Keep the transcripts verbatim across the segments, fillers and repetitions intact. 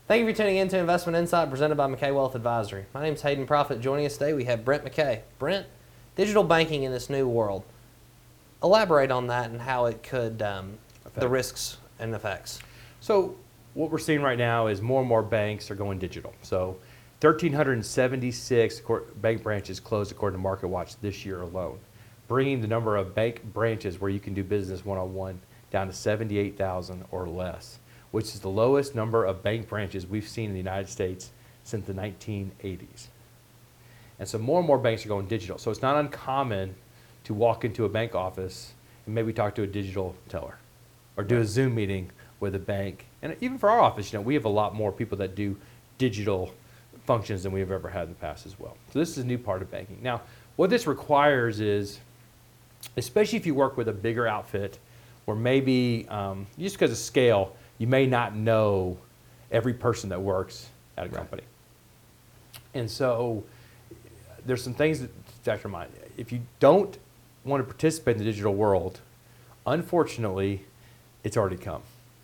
Thank you for tuning in to Investment Insight presented by McKay Wealth Advisory. My name is Hayden Profit. Joining us today, we have Brent McKay. Brent, digital banking in this new world. Elaborate on that and how it could, um, the risks and effects. So what we're seeing right now is more and more banks are going digital. So one thousand three hundred seventy-six bank branches closed according to MarketWatch this year alone, bringing the number of bank branches where you can do business one-on-one down to seventy-eight thousand or less, which is the lowest number of bank branches we've seen in the United States since the nineteen eighties. And so more and more banks are going digital. So it's not uncommon to walk into a bank office and maybe talk to a digital teller or do a Zoom meeting with a bank. And even for our office, you know, we have a lot more people that do digital functions than we've ever had in the past as well. So this is a new part of banking. Now, what this requires is, especially if you work with a bigger outfit, or maybe um, just because of scale, you may not know every person that works at a company. Right. And so there's some things that factor in mind. If you don't want to participate in the digital world, unfortunately, it's already come.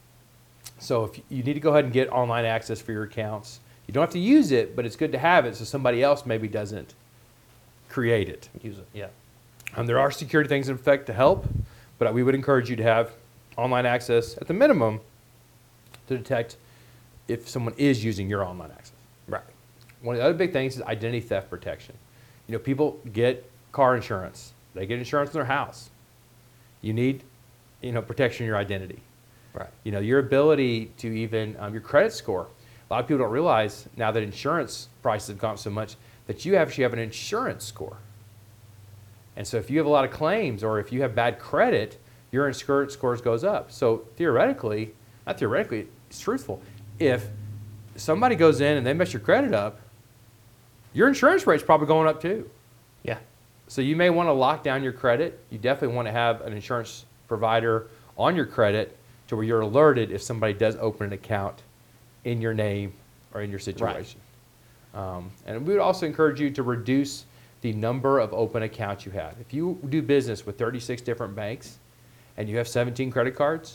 So if you need to go ahead and get online access for your accounts, you don't have to use it, but it's good to have it so somebody else maybe doesn't create it. Use it, yeah. Um, there are security things in effect to help, but we would encourage you to have online access at the minimum to detect if someone is using your online access. Right. One of the other big things is identity theft protection. You know, people get car insurance. They get insurance in their house. You need, you know, protection of your identity. Right. You know, your ability to even, um, your credit score. A lot of people don't realize now that insurance prices have gone up so much that you actually have an insurance score. And so if you have a lot of claims or if you have bad credit, your insurance scores goes up. So theoretically, not theoretically, it's truthful. If somebody goes in and they mess your credit up, your insurance rate's probably going up too. Yeah. So you may want to lock down your credit. You definitely want to have an insurance provider on your credit to where you're alerted if somebody does open an account in your name or in your situation. Right. Um, and we would also encourage you to reduce the number of open accounts you have. If you do business with thirty-six different banks and you have seventeen credit cards,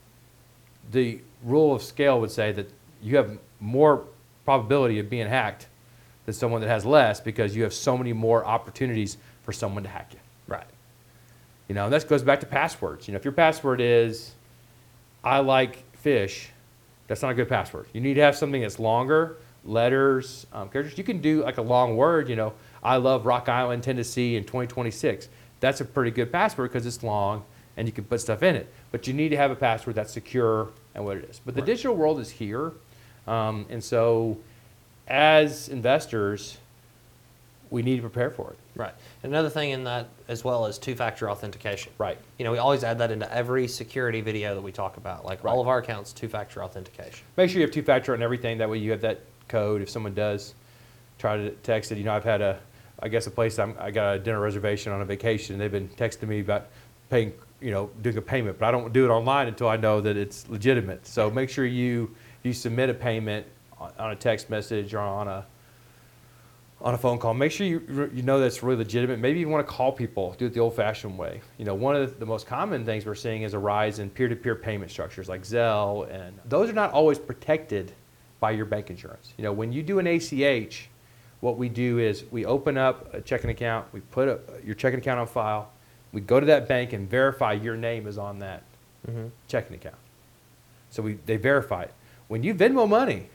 the rule of scale would say that you have more probability of being hacked than someone that has less because you have so many more opportunities for someone to hack you. Right. You know, and that goes back to passwords. You know, if your password is, I like fish, that's not a good password. You need to have something that's longer, letters, um, characters. You can do like a long word, you know, I love Rock Island, Tennessee in twenty twenty-six. That's a pretty good password because it's long and you can put stuff in it. But you need to have a password that's secure and what it is. But the right. digital world is here. Um, and so as investors, we need to prepare for it. Right. Another thing in that as well is two-factor authentication. Right. You know, we always add that into every security video that we talk about. Like right. all of our accounts, two-factor authentication. Make sure you have two-factor on everything. That way you have that code. If someone does try to text it, you know, I've had a, I guess a place, I'm, I got a dinner reservation on a vacation. They've been texting me about paying, you know, doing a payment, but I don't do it online until I know that it's legitimate. So make sure you, you submit a payment on, on a text message or on a, on a phone call. Make sure you, you know that's really legitimate. Maybe you want to call people, do it the old-fashioned way. You know, one of the, the most common things we're seeing is a rise in peer-to-peer payment structures like Zelle, and those are not always protected by your bank insurance. You know, when you do an A C H, what we do is we open up a checking account, we put a, your checking account on file, we go to that bank and verify your name is on that mm-hmm. checking account. So we, they verify it. When you Venmo money,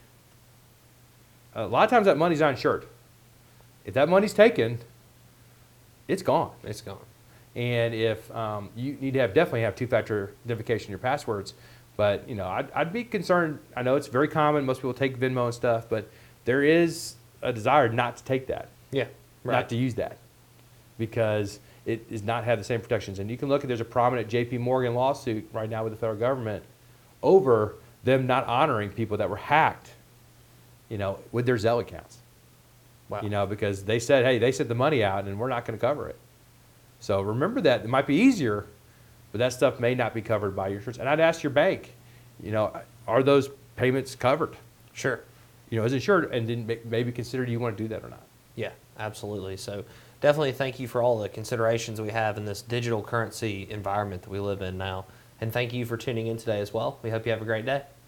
a lot of times that money's uninsured. If that money's taken, it's gone. It's gone. And if um, you need to have definitely have two-factor identification in your passwords, but you know, I'd, I'd be concerned. I know it's very common. Most people take Venmo and stuff, but there is a desire not to take that. Yeah, right. Not to use that because it does not have the same protections. And you can look at there's a prominent J P Morgan lawsuit right now with the federal government over them not honoring people that were hacked, you know, with their Zelle accounts. Wow. You know, because they said, hey, they sent the money out and we're not going to cover it. So remember that. It might be easier, but that stuff may not be covered by your insurance. And I'd ask your bank, you know, are those payments covered? Sure. You know, is it insured? And then maybe consider do you want to do that or not? Yeah, absolutely. So definitely thank you for all the considerations we have in this digital currency environment that we live in now. And thank you for tuning in today as well. We hope you have a great day.